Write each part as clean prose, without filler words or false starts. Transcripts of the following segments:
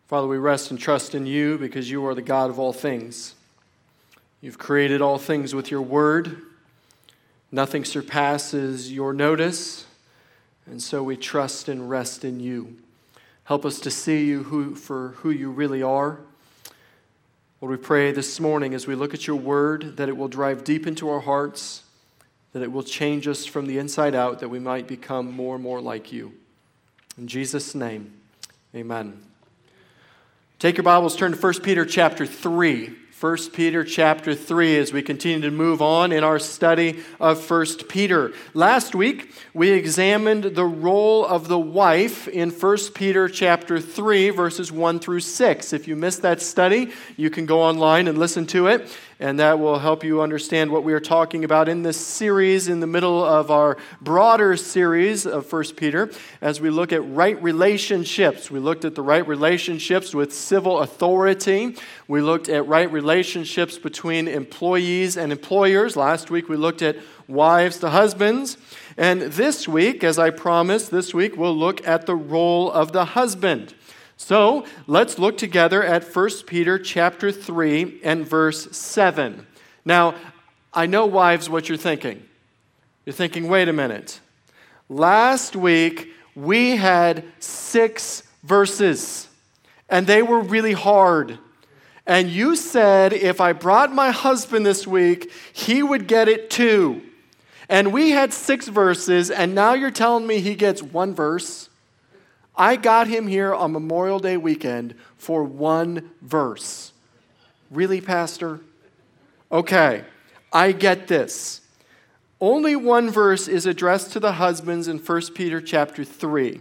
Father, we rest and trust in you because you are the God of all things. You've created all things with your word. Nothing surpasses your notice, and so we trust and rest in you. Help us to see you for who you really are. Lord, we pray this morning as we look at your word that it will drive deep into our hearts, that it will change us from the inside out, that we might become more and more like you. In Jesus' name, amen. Take your Bibles, turn to 1 Peter chapter 3. 1 Peter chapter 3 as we continue to move on in our study of 1 Peter. Last week, we examined the role of the wife in 1 Peter chapter 3, verses 1 through 6. If you missed that study, you can go online and listen to it, and that will help you understand what we are talking about in this series in the middle of our broader series of 1 Peter as we look at right relationships. We looked at the right relationships with civil authority. We looked at right relationships between employees and employers. Last week we looked at wives to husbands. And this week, as I promised, this week we'll look at the role of the husband. So let's look together at 1 Peter chapter 3 and verse 7. Now, I know, wives, what you're thinking. You're thinking, wait a minute. Last week we had 6 verses, and they were really hard. And you said if I brought my husband this week, he would get it too. And we had 6 verses, and now you're telling me he gets 1 verse? I got him here on Memorial Day weekend for 1 verse. Really, Pastor? Okay, I get this. Only 1 verse is addressed to the husbands in 1 Peter chapter 3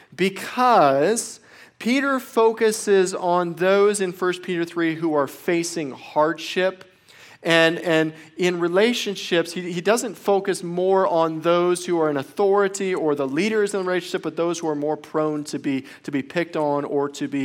because Peter focuses on those in 1 Peter 3 who are facing hardship. And in relationships, he doesn't focus more on those who are in authority or the leaders in the relationship, but those who are more prone to be picked on or to be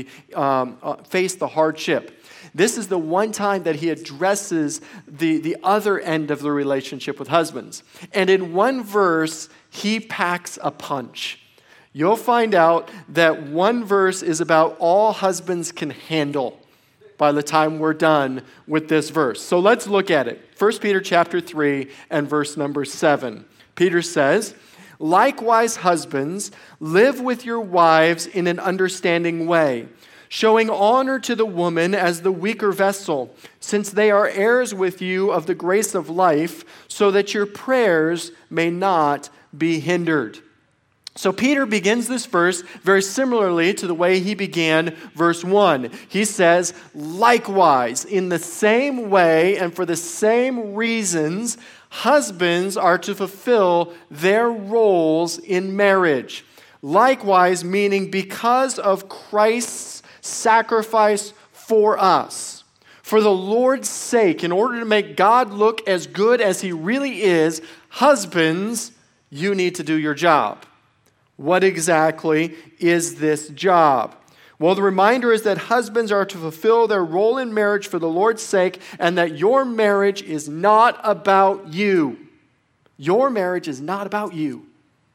face the hardship. This is the one time that he addresses the other end of the relationship with husbands. And in 1 verse, he packs a punch. You'll find out that 1 verse is about all husbands can handle by the time we're done with this verse. So let's look at it. 1 Peter chapter 3 and verse number 7. Peter says, "Likewise, husbands, live with your wives in an understanding way, showing honor to the woman as the weaker vessel, since they are heirs with you of the grace of life, so that your prayers may not be hindered." So Peter begins this verse very similarly to the way he began verse 1. He says, likewise, in the same way and for the same reasons, husbands are to fulfill their roles in marriage. Likewise, meaning because of Christ's sacrifice for us. For the Lord's sake, in order to make God look as good as he really is, husbands, you need to do your job. What exactly is this job? Well, the reminder is that husbands are to fulfill their role in marriage for the Lord's sake, and that your marriage is not about you. Your marriage is not about you.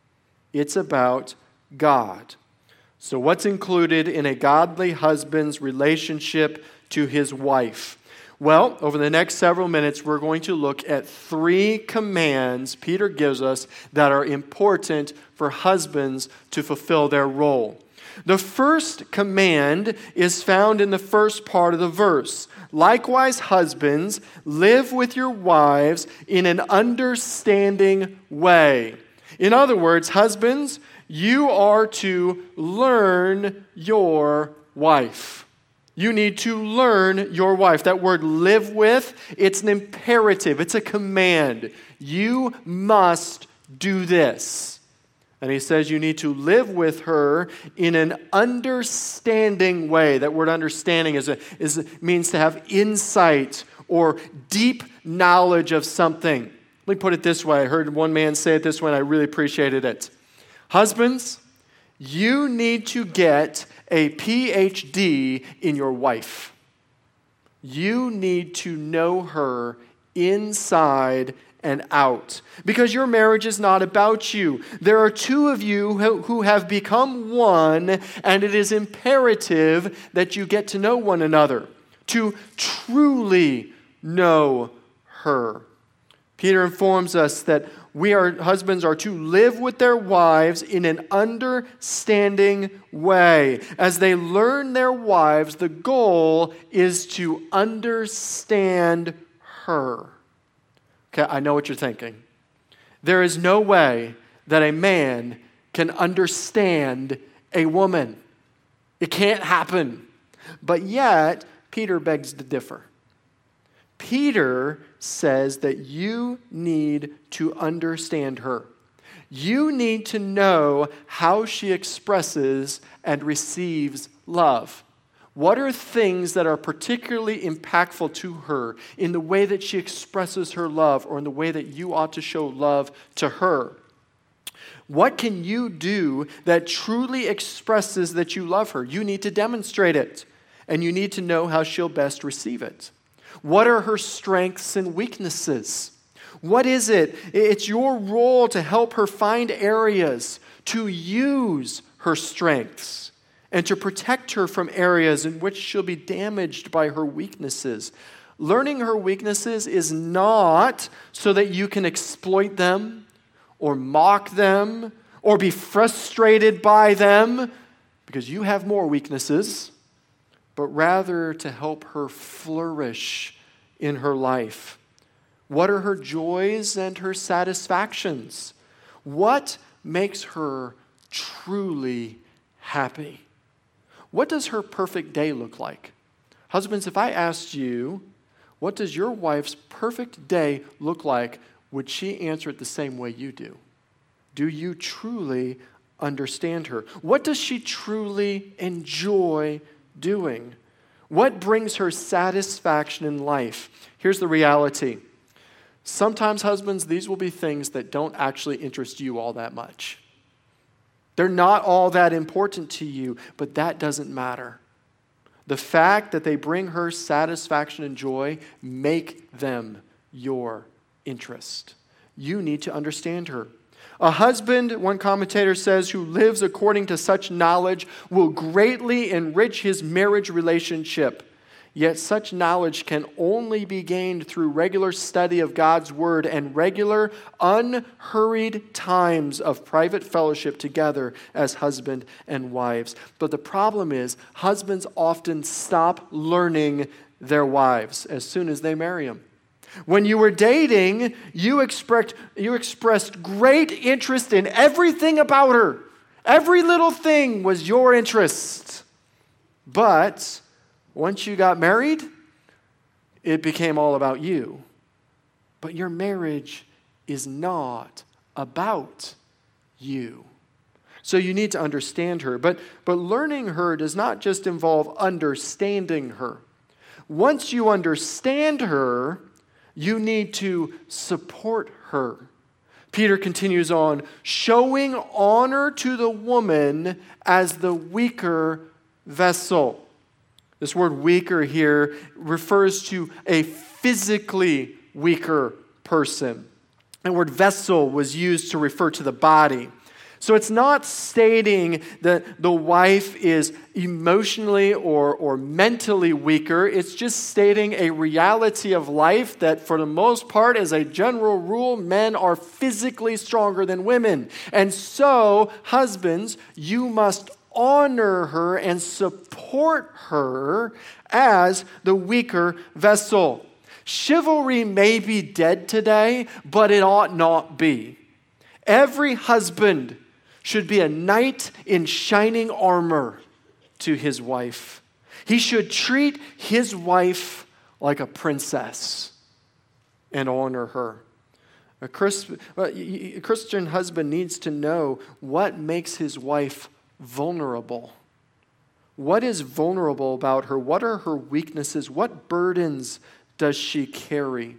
It's about God. So what's included in a godly husband's relationship to his wife? Well, over the next several minutes, we're going to look at 3 commands Peter gives us that are important for husbands to fulfill their role. The first command is found in the first part of the verse. Likewise, husbands, live with your wives in an understanding way. In other words, husbands, you are to learn your wife. You need to learn your wife. That word live with, it's an imperative. It's a command. You must do this. And he says you need to live with her in an understanding way. That word understanding means to have insight or deep knowledge of something. Let me put it this way. I heard one man say it this way and I really appreciated it. Husbands, you need to get a PhD in your wife. You need to know her inside and out. Because your marriage is not about you. There are two of you who have become one, and it is imperative that you get to know one another, to truly know her. Peter informs us that husbands are to live with their wives in an understanding way. As they learn their wives, the goal is to understand her. Okay, I know what you're thinking. There is no way that a man can understand a woman. It can't happen. But yet, Peter begs to differ. Peter says that you need to understand her. You need to know how she expresses and receives love. What are things that are particularly impactful to her in the way that she expresses her love or in the way that you ought to show love to her? What can you do that truly expresses that you love her? You need to demonstrate it, and you need to know how she'll best receive it. What are her strengths and weaknesses? What is it? It's your role to help her find areas to use her strengths and to protect her from areas in which she'll be damaged by her weaknesses. Learning her weaknesses is not so that you can exploit them or mock them or be frustrated by them because you have more weaknesses, but rather to help her flourish in her life. What are her joys and her satisfactions? What makes her truly happy? What does her perfect day look like? Husbands, if I asked you, what does your wife's perfect day look like, would she answer it the same way you do? Do you truly understand her? What does she truly enjoy doing? What brings her satisfaction in life? Here's the reality. Sometimes, husbands, these will be things that don't actually interest you all that much. They're not all that important to you, but that doesn't matter. The fact that they bring her satisfaction and joy make them your interest. You need to understand her. A husband, one commentator says, who lives according to such knowledge will greatly enrich his marriage relationship. Yet such knowledge can only be gained through regular study of God's word and regular, unhurried times of private fellowship together as husband and wives. But the problem is, husbands often stop learning their wives as soon as they marry them. When you were dating, you expressed great interest in everything about her. Every little thing was your interest. But once you got married, it became all about you. But your marriage is not about you. So you need to understand her. But learning her does not just involve understanding her. Once you understand her, you need to support her. Peter continues on, showing honor to the woman as the weaker vessel. This word weaker here refers to a physically weaker person. The word vessel was used to refer to the body. So it's not stating that the wife is emotionally or mentally weaker. It's just stating a reality of life that for the most part, as a general rule, men are physically stronger than women. And so, husbands, you must honor her and support her as the weaker vessel. Chivalry may be dead today, but it ought not be. Every husband should be a knight in shining armor to his wife. He should treat his wife like a princess and honor her. A Christian husband needs to know what makes his wife vulnerable. What is vulnerable about her? What are her weaknesses? What burdens does she carry?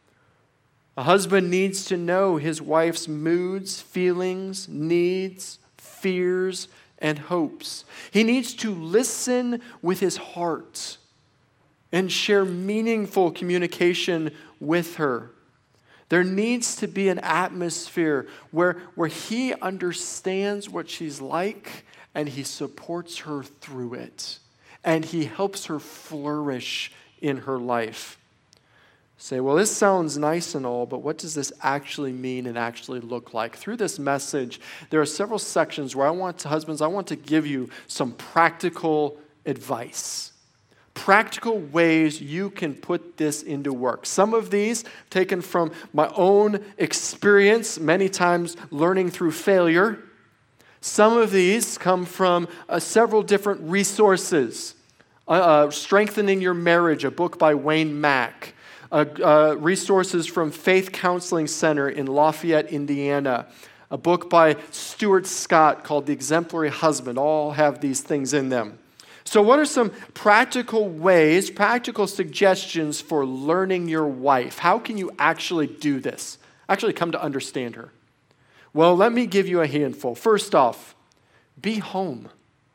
A husband needs to know his wife's moods, feelings, needs, fears, and hopes. He needs to listen with his heart and share meaningful communication with her. There needs to be an atmosphere where he understands what she's like and he supports her through it. And he helps her flourish in her life. Say, well, this sounds nice and all, but what does this actually mean and actually look like? Through this message, there are several sections where I want to give you some practical advice. Practical ways you can put this into work. Some of these taken from my own experience, many times learning through failure. Some of these come from several different resources. Strengthening Your Marriage, a book by Wayne Mack. Resources from Faith Counseling Center in Lafayette, Indiana. A book by Stuart Scott called The Exemplary Husband. All have these things in them. So what are some practical ways, practical suggestions for learning your wife? How can you actually do this? Actually come to understand her. Well, let me give you a handful. First off, be home.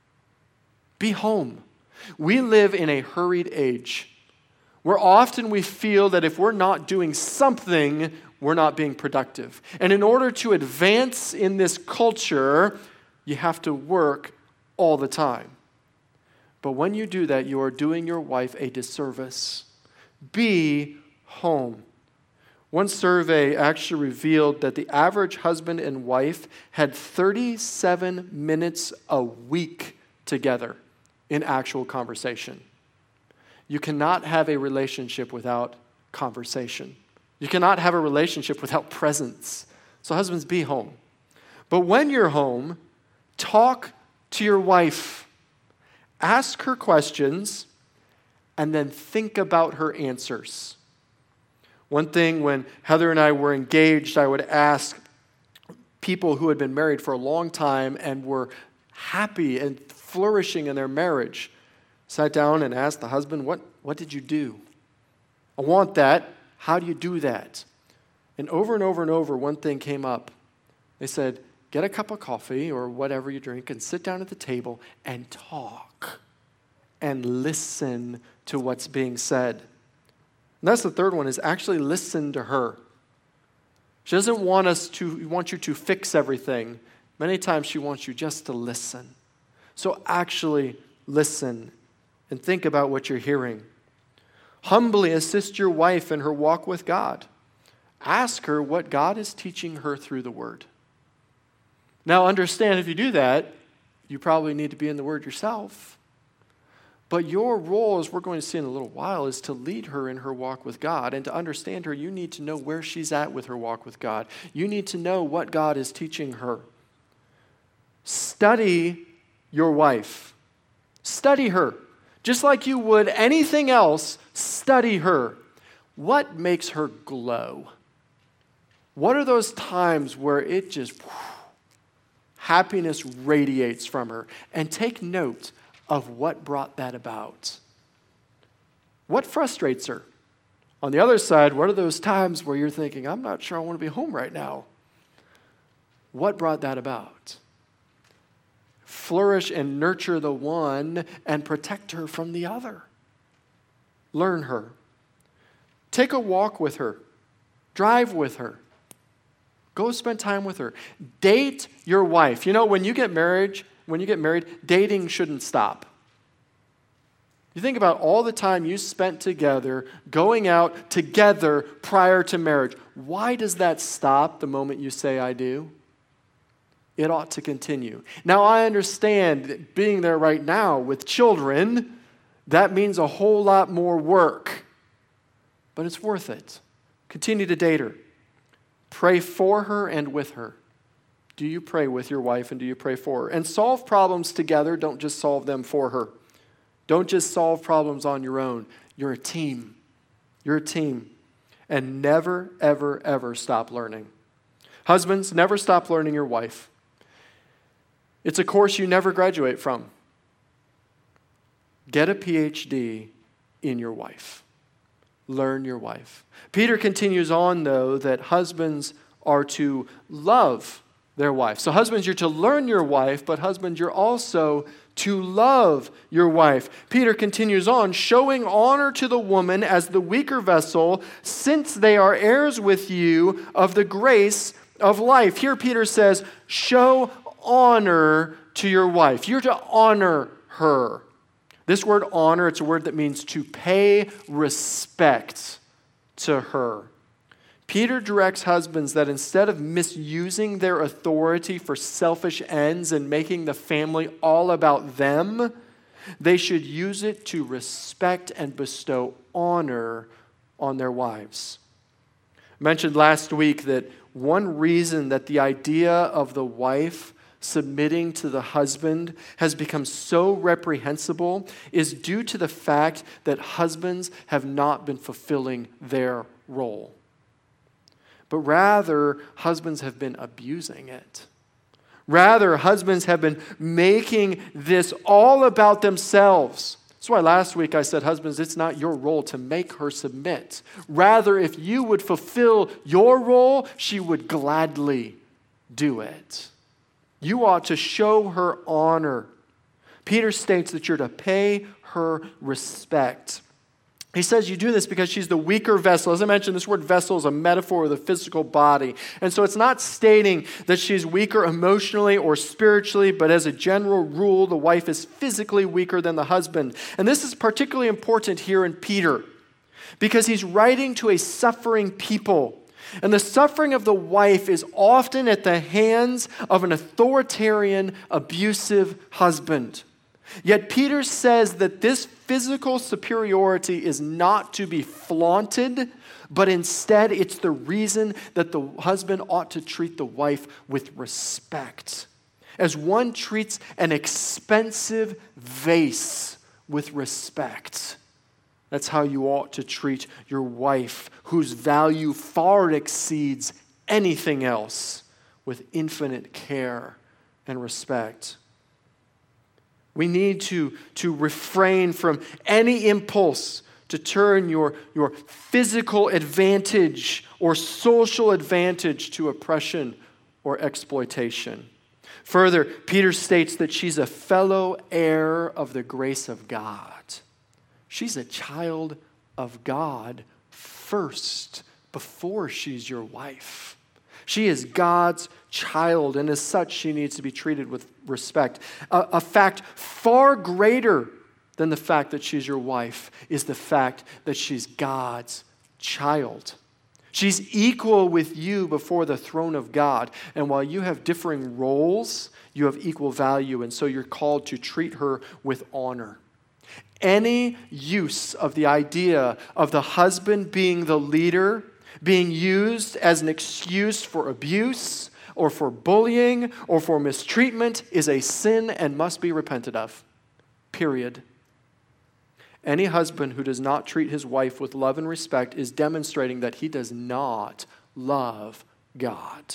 Be home. We live in a hurried age where often we feel that if we're not doing something, we're not being productive. And in order to advance in this culture, you have to work all the time. But when you do that, you are doing your wife a disservice. Be home. One survey actually revealed that the average husband and wife had 37 minutes a week together in actual conversation. You cannot have a relationship without conversation. You cannot have a relationship without presence. So husbands, be home. But when you're home, talk to your wife. Ask her questions and then think about her answers. One thing, when Heather and I were engaged, I would ask people who had been married for a long time and were happy and flourishing in their marriage. Sat down and asked the husband, what did you do? I want that. How do you do that? And over, one thing came up. They said, get a cup of coffee or whatever you drink and sit down at the table and talk and listen to what's being said. And that's the third one, is actually listen to her. She doesn't want you to fix everything. Many times she wants you just to listen. So actually listen and think about what you're hearing. Humbly assist your wife in her walk with God. Ask her what God is teaching her through the Word. Now understand, if you do that, you probably need to be in the Word yourself. But your role, as we're going to see in a little while, is to lead her in her walk with God. And to understand her, you need to know where she's at with her walk with God. You need to know what God is teaching her. Study your wife. Study her. Just like you would anything else, study her. What makes her glow? What are those times where it just, happiness radiates from her? And take note of what brought that about. What frustrates her? On the other side, what are those times where you're thinking, I'm not sure I want to be home right now? What brought that about? Flourish and nurture the one and protect her from the other. Learn her. Take a walk with her. Drive with her. Go spend time with her. Date your wife. You know, when you get married, dating shouldn't stop. You think about all the time you spent together, going out together prior to marriage. Why does that stop the moment you say, I do? It ought to continue. Now, I understand that being there right now with children, that means a whole lot more work. But it's worth it. Continue to date her. Pray for her and with her. Do you pray with your wife and do you pray for her? And solve problems together. Don't just solve them for her. Don't just solve problems on your own. You're a team. You're a team. And never, ever, ever stop learning. Husbands, never stop learning your wife. It's a course you never graduate from. Get a PhD in your wife. Learn your wife. Peter continues on, though, that husbands are to love their wife. So husbands, you're to learn your wife, but husbands, you're also to love your wife. Peter continues on, showing honor to the woman as the weaker vessel, since they are heirs with you of the grace of life. Here Peter says, show honor to your wife. You're to honor her. This word honor, it's a word that means to pay respect to her. Peter directs husbands that instead of misusing their authority for selfish ends and making the family all about them, they should use it to respect and bestow honor on their wives. I mentioned last week that one reason that the idea of the wife submitting to the husband has become so reprehensible is due to the fact that husbands have not been fulfilling their role. But rather, husbands have been abusing it. Rather, husbands have been making this all about themselves. That's why last week I said, husbands, it's not your role to make her submit. Rather, if you would fulfill your role, she would gladly do it. You ought to show her honor. Peter states that you're to pay her respect. He says you do this because she's the weaker vessel. As I mentioned, this word vessel is a metaphor of the physical body. And so it's not stating that she's weaker emotionally or spiritually, but as a general rule, the wife is physically weaker than the husband. And this is particularly important here in Peter because he's writing to a suffering people. And the suffering of the wife is often at the hands of an authoritarian, abusive husband. Yet Peter says that this physical superiority is not to be flaunted, but instead it's the reason that the husband ought to treat the wife with respect, as one treats an expensive vase with respect. That's how you ought to treat your wife, whose value far exceeds anything else, with infinite care and respect. We need to refrain from any impulse to turn your physical advantage or social advantage to oppression or exploitation. Further, Peter states that she's a fellow heir of the grace of God. She's a child of God first, before she's your wife. She is God's child, and as such, she needs to be treated with respect. A fact far greater than the fact that she's your wife is the fact that she's God's child. She's equal with you before the throne of God, and while you have differing roles, you have equal value, and so you're called to treat her with honor. Any use of the idea of the husband being the leader, being used as an excuse for abuse or for bullying or for mistreatment is a sin and must be repented of. Period. Any husband who does not treat his wife with love and respect is demonstrating that he does not love God.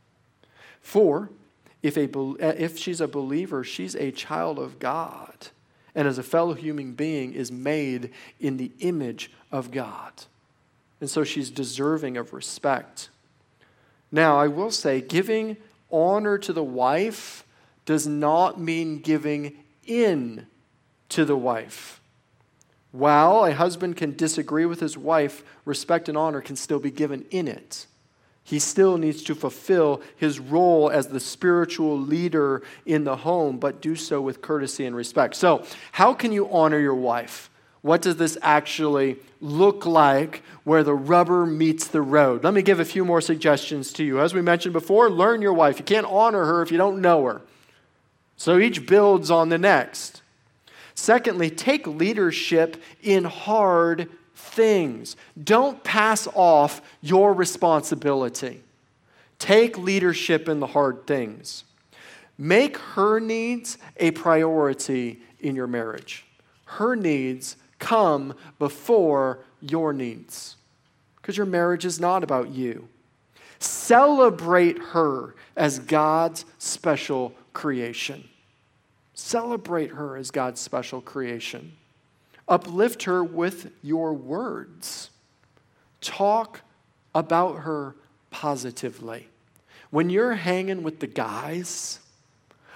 For if she's a believer, she's a child of God, and as a fellow human being is made in the image of God. And so she's deserving of respect. Now, I will say, giving honor to the wife does not mean giving in to the wife. While a husband can disagree with his wife, respect and honor can still be given in it. He still needs to fulfill his role as the spiritual leader in the home, but do so with courtesy and respect. So, how can you honor your wife? What does this actually look like where the rubber meets the road? Let me give a few more suggestions to you. As we mentioned before, learn your wife. You can't honor her if you don't know her. So each builds on the next. Secondly, take leadership in hard things. Don't pass off your responsibility. Take leadership in the hard things. Make her needs a priority in your marriage. Her needs come before your needs, because your marriage is not about you. Celebrate her as God's special creation. Celebrate her as God's special creation. Uplift her with your words. Talk about her positively. When you're hanging with the guys,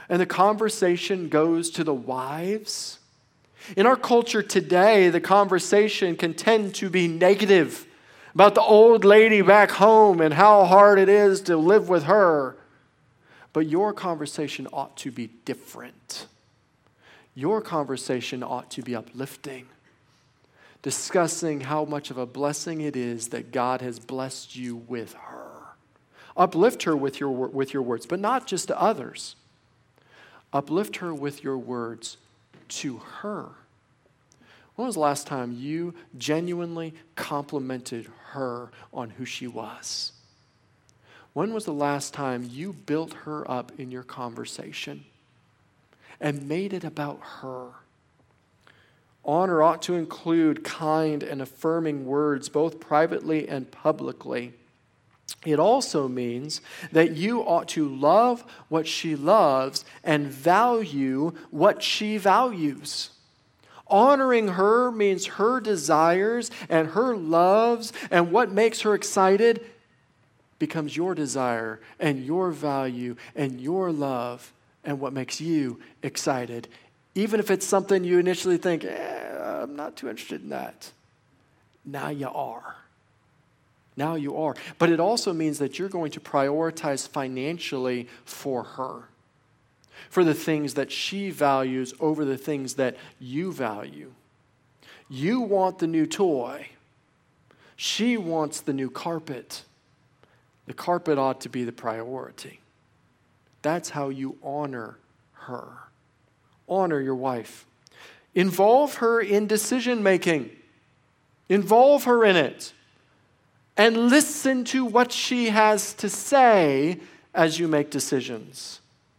And the conversation goes to the wives. In our culture today, the conversation can tend to be negative about the old lady back home and how hard it is to live with her. But your conversation ought to be different. Your conversation ought to be uplifting, discussing how much of a blessing it is that God has blessed you with her. Uplift her with your words, but not just to others. Uplift her with your words to her. When was the last time you genuinely complimented her on who she was? When was the last time you built her up in your conversation and made it about her? Honor ought to include kind and affirming words, both privately and publicly. It also means that you ought to love what she loves and value what she values. Honoring her means her desires and her loves and what makes her excited becomes your desire and your value and your love and what makes you excited. Even if it's something you initially think, I'm not too interested in that. Now you are. Now you are. But it also means that you're going to prioritize financially for her, for the things that she values over the things that you value. You want the new toy. She wants the new carpet. The carpet ought to be the priority. That's how you honor her. Honor your wife. Involve her in decision making. Involve her in it. And listen to what she has to say as you make decisions.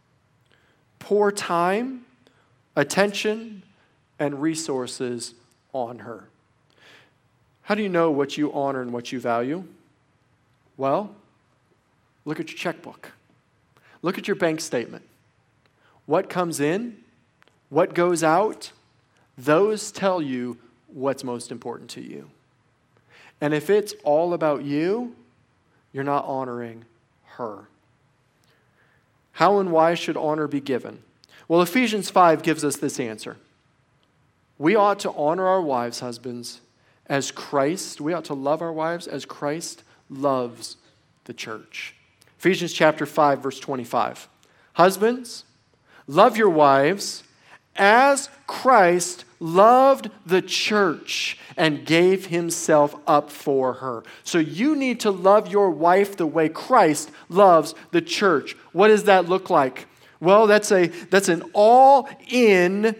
Pour time, attention, and resources on her. How do you know what you honor and what you value? Well, look at your checkbook. Look at your bank statement. What comes in, what goes out, those tell you what's most important to you. And if it's all about you, you're not honoring her. How and why should honor be given? Well, Ephesians 5 gives us this answer. We ought to honor our wives, husbands, as Christ. We ought to love our wives as Christ loves the church. Ephesians chapter 5, verse 25. Husbands, love your wives as Christ loved the church and gave himself up for her. So you need to love your wife the way Christ loves the church. What does that look like? Well, that's an all-in,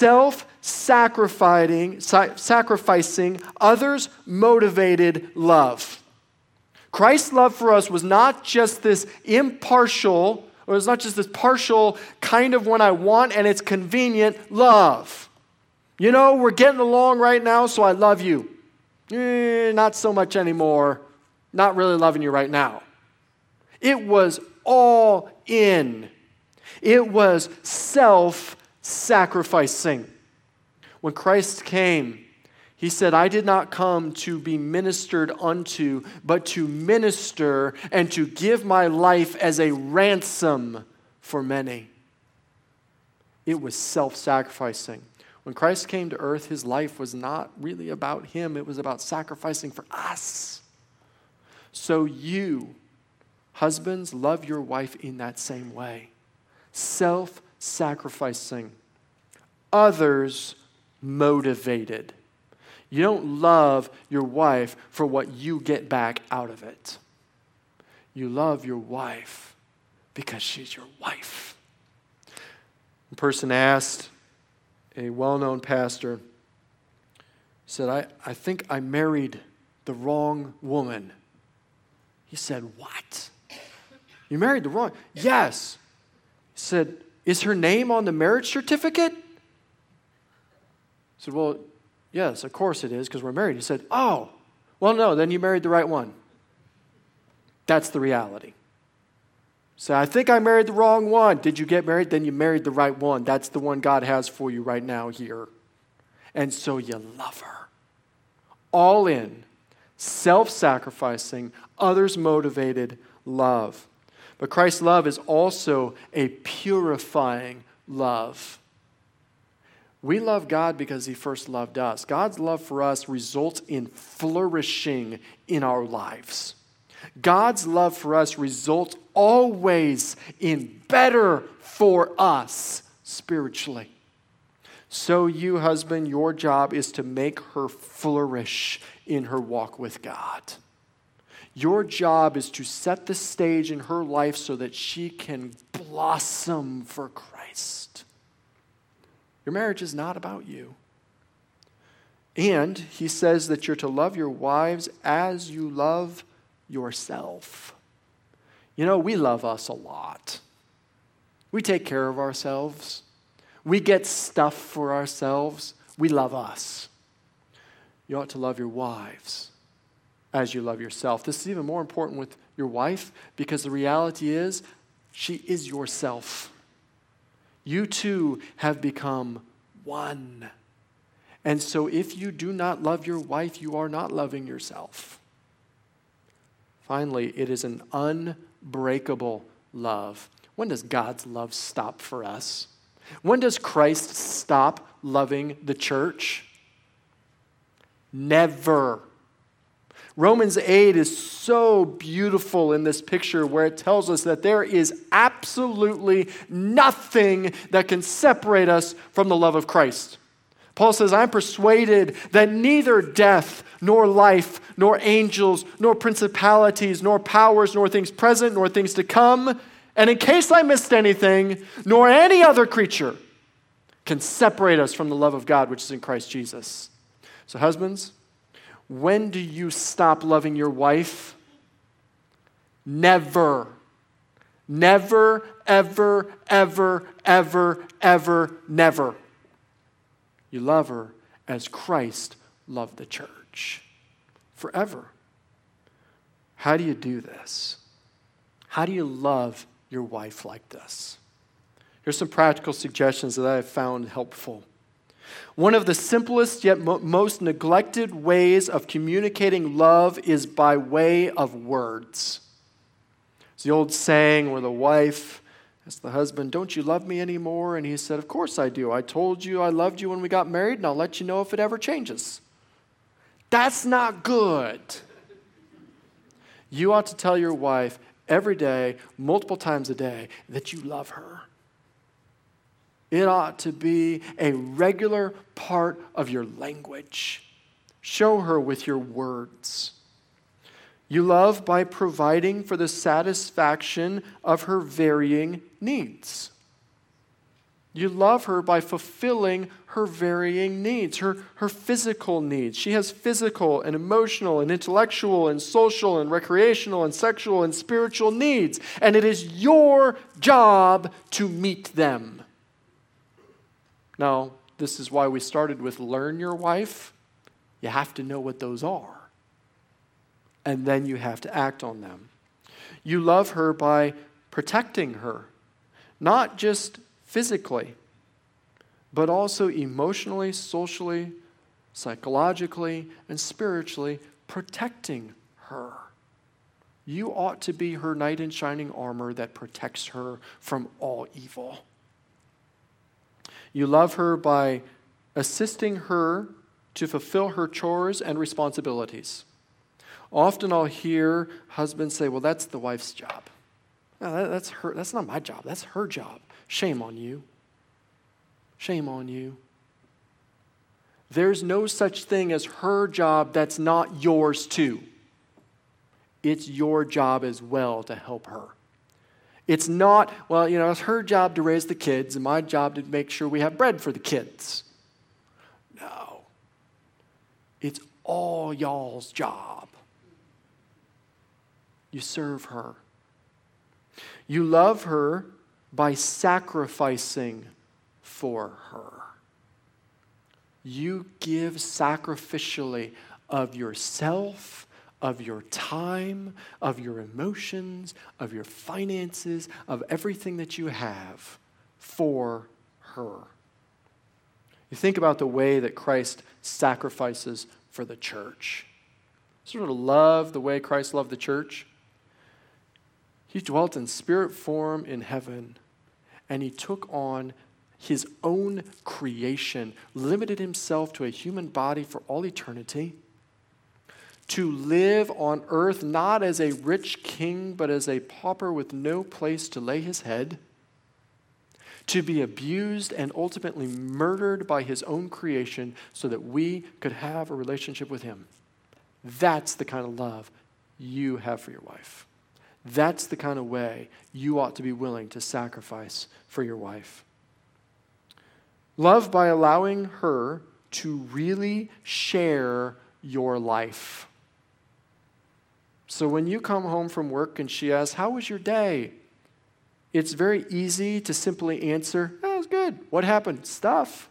sacrificing, others-motivated love. Christ's love for us was not just this impartial, or it's not just this partial kind of when I want and it's convenient love. You know, we're getting along right now, so I love you. Not so much anymore. Not really loving you right now. It was all in. It was self-sacrificing. When Christ came, he said, I did not come to be ministered unto, but to minister and to give my life as a ransom for many. It was self-sacrificing. When Christ came to earth, his life was not really about him. It was about sacrificing for us. So you, husbands, love your wife in that same way. Self-sacrificing. Others motivated. You don't love your wife for what you get back out of it. You love your wife because she's your wife. A person asked a well-known pastor, said, I think I married the wrong woman. He said, what? You married the wrong? Yes. He said, is her name on the marriage certificate? I said, well, yes, of course it is, because we're married. He said, oh, well, no, then you married the right one. That's the reality. So I think I married the wrong one. Did you get married? Then you married the right one. That's the one God has for you right now here. And so you love her. All in, self-sacrificing, others-motivated love. But Christ's love is also a purifying love. We love God because he first loved us. God's love for us results in flourishing in our lives. God's love for us results always in better for us spiritually. So you, husband, your job is to make her flourish in her walk with God. Your job is to set the stage in her life so that she can blossom for Christ. Your marriage is not about you. And he says that you're to love your wives as you love yourself. You know, we love us a lot. We take care of ourselves. We get stuff for ourselves. We love us. You ought to love your wives as you love yourself. This is even more important with your wife because the reality is she is yourself. You two have become one. And so if you do not love your wife, you are not loving yourself. Finally, it is an unbreakable love. When does God's love stop for us? When does Christ stop loving the church? Never. Romans 8 is so beautiful in this picture where it tells us that there is absolutely nothing that can separate us from the love of Christ. Paul says, I'm persuaded that neither death, nor life, nor angels, nor principalities, nor powers, nor things present, nor things to come, and in case I missed anything, nor any other creature can separate us from the love of God which is in Christ Jesus. So husbands, when do you stop loving your wife? Never. Never, ever, ever, ever, ever, never. You love her as Christ loved the church. Forever. How do you do this? How do you love your wife like this? Here's some practical suggestions that I have found helpful. One of the simplest yet most neglected ways of communicating love is by way of words. It's the old saying where the wife asked the husband, don't you love me anymore? And he said, of course I do. I told you I loved you when we got married, and I'll let you know if it ever changes. That's not good. You ought to tell your wife every day, multiple times a day, that you love her. It ought to be a regular part of your language. Show her with your words. You love by providing for the satisfaction of her varying needs. You love her by fulfilling her varying needs, her physical needs. She has physical and emotional and intellectual and social and recreational and sexual and spiritual needs. And it is your job to meet them. Now, this is why we started with learn your wife. You have to know what those are. And then you have to act on them. You love her by protecting her, not just physically, but also emotionally, socially, psychologically, and spiritually protecting her. You ought to be her knight in shining armor that protects her from all evil. You love her by assisting her to fulfill her chores and responsibilities. Often I'll hear husbands say, well, that's the wife's job. No, that's her. That's not my job. That's her job. Shame on you. Shame on you. There's no such thing as her job that's not yours too. It's your job as well to help her. It's not, well, it's her job to raise the kids and my job to make sure we have bread for the kids. No. It's all y'all's job. You serve her. You love her by sacrificing for her. You give sacrificially of yourself, of your time, of your emotions, of your finances, of everything that you have for her. You think about the way that Christ sacrifices for the church. Sort of love the way Christ loved the church. He dwelt in spirit form in heaven, and he took on his own creation, limited himself to a human body for all eternity, to live on earth not as a rich king, but as a pauper with no place to lay his head, to be abused and ultimately murdered by his own creation so that we could have a relationship with him. That's the kind of love you have for your wife. That's the kind of way you ought to be willing to sacrifice for your wife. Love by allowing her to really share your life. So when you come home from work and she asks, "How was your day?" It's very easy to simply answer, "Oh, it was good. What happened?" Stuff.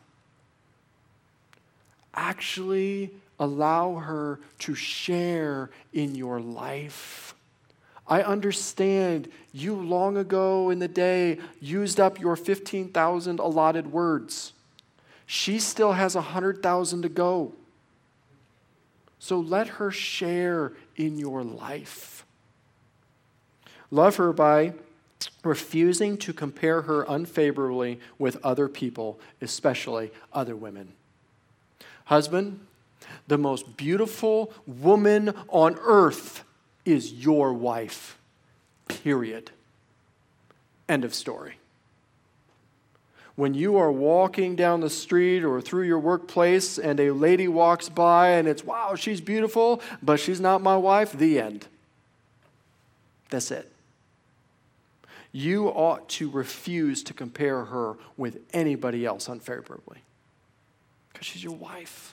Actually allow her to share in your life. I understand you long ago in the day used up your 15,000 allotted words. She still has 100,000 to go. So let her share in your life. Love her by refusing to compare her unfavorably with other people, especially other women. Husband, the most beautiful woman on earth is your wife. Period. End of story. When you are walking down the street or through your workplace and a lady walks by and it's, "Wow, she's beautiful, but she's not my wife," the end. That's it. You ought to refuse to compare her with anybody else unfavorably because she's your wife.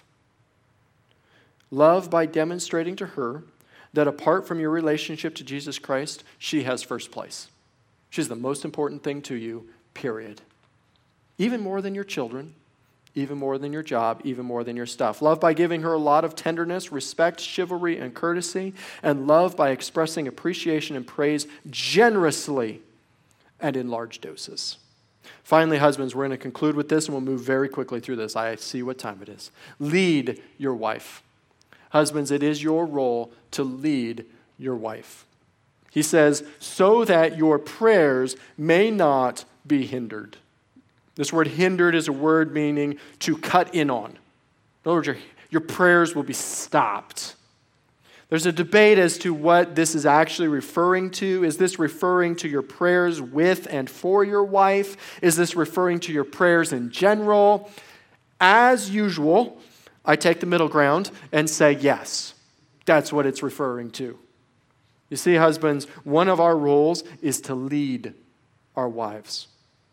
Love by demonstrating to her that apart from your relationship to Jesus Christ, she has first place. She's the most important thing to you, period. Even more than your children, even more than your job, even more than your stuff. Love by giving her a lot of tenderness, respect, chivalry, and courtesy. And love by expressing appreciation and praise generously and in large doses. Finally, husbands, we're going to conclude with this and we'll move very quickly through this. I see what time it is. Lead your wife. Husbands, it is your role to lead your wife. He says, so that your prayers may not be hindered. This word hindered is a word meaning to cut in on. In other words, your prayers will be stopped. There's a debate as to what this is actually referring to. Is this referring to your prayers with and for your wife? Is this referring to your prayers in general? As usual, I take the middle ground and say yes. That's what it's referring to. You see, husbands, one of our roles is to lead our wives.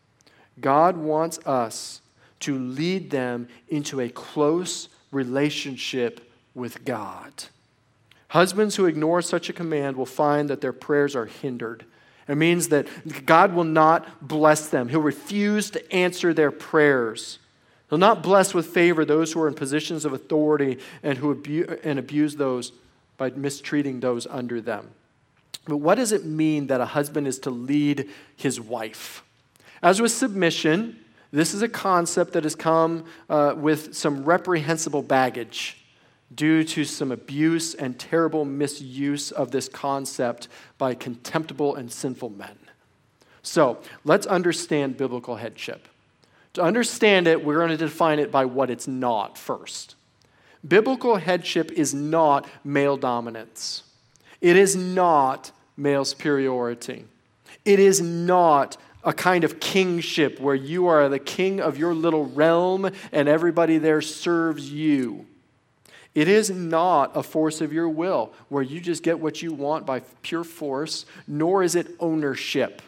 God wants us to lead them into a close relationship with God. Husbands who ignore such a command will find that their prayers are hindered. It means that God will not bless them. He'll refuse to answer their prayers. He'll not bless with favor those who are in positions of authority and who abuse those by mistreating those under them. But what does it mean that a husband is to lead his wife? As with submission, this is a concept that has come with some reprehensible baggage due to some abuse and terrible misuse of this concept by contemptible and sinful men. So, let's understand biblical headship. To understand it, we're going to define it by what it's not first. Biblical headship is not male dominance. It is not male superiority. It is not a kind of kingship where you are the king of your little realm and everybody there serves you. It is not a force of your will where you just get what you want by pure force, nor is it ownership.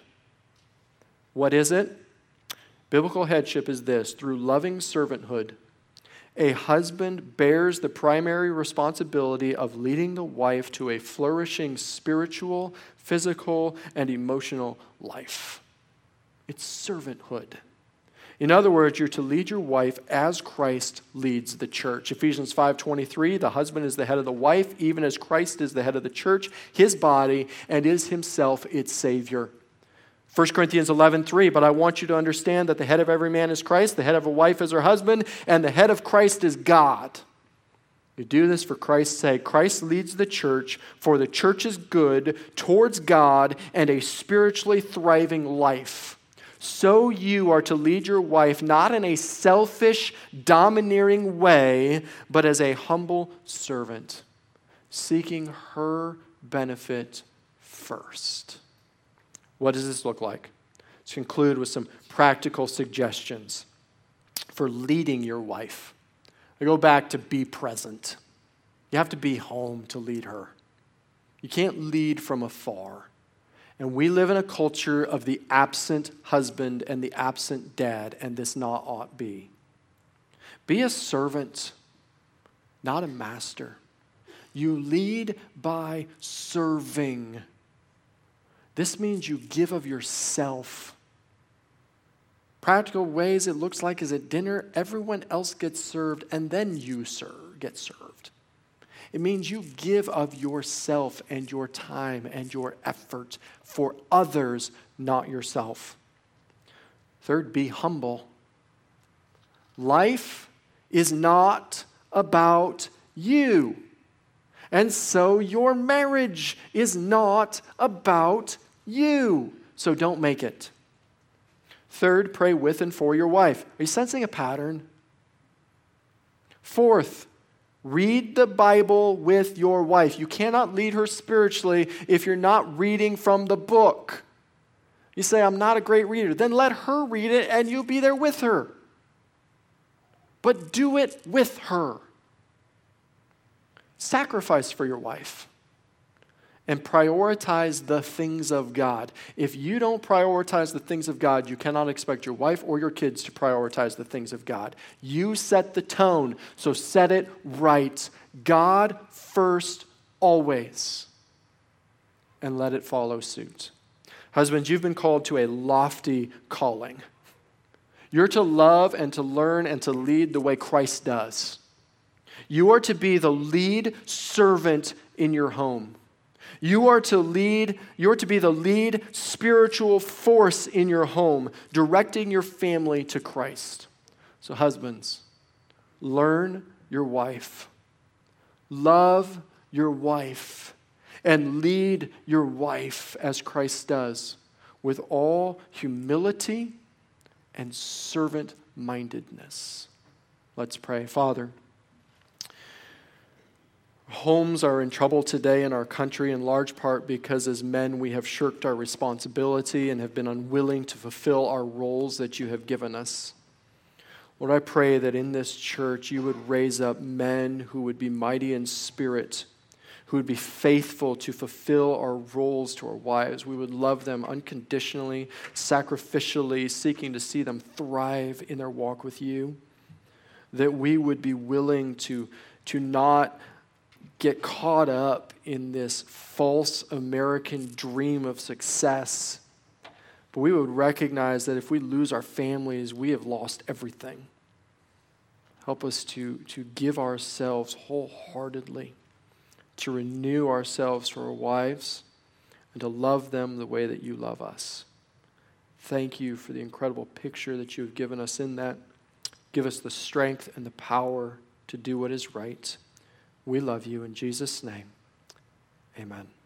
What is it? Biblical headship is this: through loving servanthood, a husband bears the primary responsibility of leading the wife to a flourishing spiritual, physical, and emotional life. It's servanthood. In other words, you're to lead your wife as Christ leads the church. Ephesians 5:23, the husband is the head of the wife, even as Christ is the head of the church, his body, and is himself its Savior. 1 Corinthians 11:3, but I want you to understand that the head of every man is Christ, the head of a wife is her husband, and the head of Christ is God. You do this for Christ's sake. Christ leads the church for the church's good towards God and a spiritually thriving life. So you are to lead your wife not in a selfish, domineering way, but as a humble servant, seeking her benefit first. What does this look like? Let's conclude with some practical suggestions for leading your wife. I go back to be present. You have to be home to lead her. You can't lead from afar. And we live in a culture of the absent husband and the absent dad, and this not ought be. Be a servant, not a master. You lead by serving. This means you give of yourself. Practical ways it looks like is at dinner, everyone else gets served, and then you get served. It means you give of yourself and your time and your effort for others, not yourself. Third, be humble. Life is not about you. And so your marriage is not about you. So don't make it. Third, pray with and for your wife. Are you sensing a pattern? Fourth, read the Bible with your wife. You cannot lead her spiritually if you're not reading from the book. You say, I'm not a great reader. Then let her read it and you'll be there with her. But do it with her. Sacrifice for your wife. And prioritize the things of God. If you don't prioritize the things of God, you cannot expect your wife or your kids to prioritize the things of God. You set the tone, so set it right. God first, always. And let it follow suit. Husbands, you've been called to a lofty calling. You're to love and to learn and to lead the way Christ does. You are to be the lead servant in your home. You are to be the lead spiritual force in your home, directing your family to Christ. So husbands, learn your wife. Love your wife. And lead your wife as Christ does, with all humility and servant-mindedness. Let's pray. Father, homes are in trouble today in our country in large part because as men we have shirked our responsibility and have been unwilling to fulfill our roles that you have given us. Lord, I pray that in this church you would raise up men who would be mighty in spirit, who would be faithful to fulfill our roles to our wives. We would love them unconditionally, sacrificially, seeking to see them thrive in their walk with you. That we would be willing to not get caught up in this false American dream of success. But we would recognize that if we lose our families, we have lost everything. Help us to give ourselves wholeheartedly, to renew ourselves for our wives, and to love them the way that you love us. Thank you for the incredible picture that you have given us in that. Give us the strength and the power to do what is right. We love you in Jesus' name. Amen.